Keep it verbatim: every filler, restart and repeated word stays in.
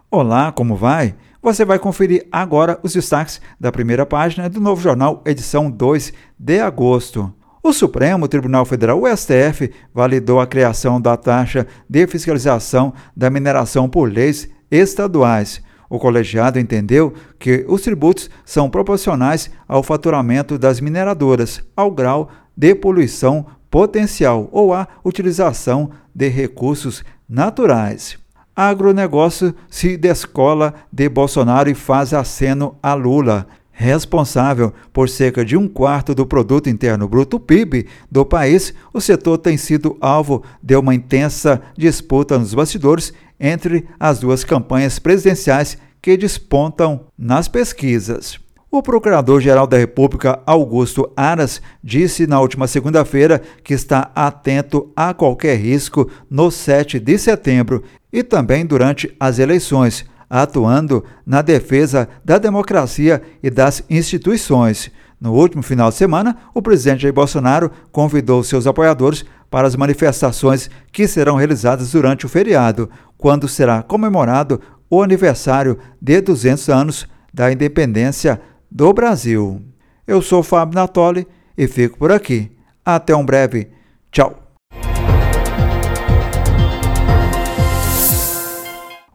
Olá, como vai? Você vai conferir agora os destaques da primeira página do Novo Jornal, edição dois de agosto. O Supremo Tribunal Federal, o S T F, validou a criação da taxa de fiscalização da mineração por leis estaduais. O colegiado entendeu que os tributos são proporcionais ao faturamento das mineradoras, ao grau de poluição potencial ou à utilização de recursos naturais. Agronegócio se descola de Bolsonaro e faz aceno a Lula. Responsável por cerca de um quarto do produto interno bruto P I B do país, o setor tem sido alvo de uma intensa disputa nos bastidores entre as duas campanhas presidenciais que despontam nas pesquisas. O Procurador-Geral da República, Augusto Aras, disse na última segunda-feira que está atento a qualquer risco no sete de setembro e também durante as eleições, atuando na defesa da democracia e das instituições. No último final de semana, o presidente Jair Bolsonaro convidou seus apoiadores para as manifestações que serão realizadas durante o feriado, quando será comemorado o aniversário de duzentos anos da independência do Brasil. Eu sou Fábio Natoli e fico por aqui. Até um breve. Tchau.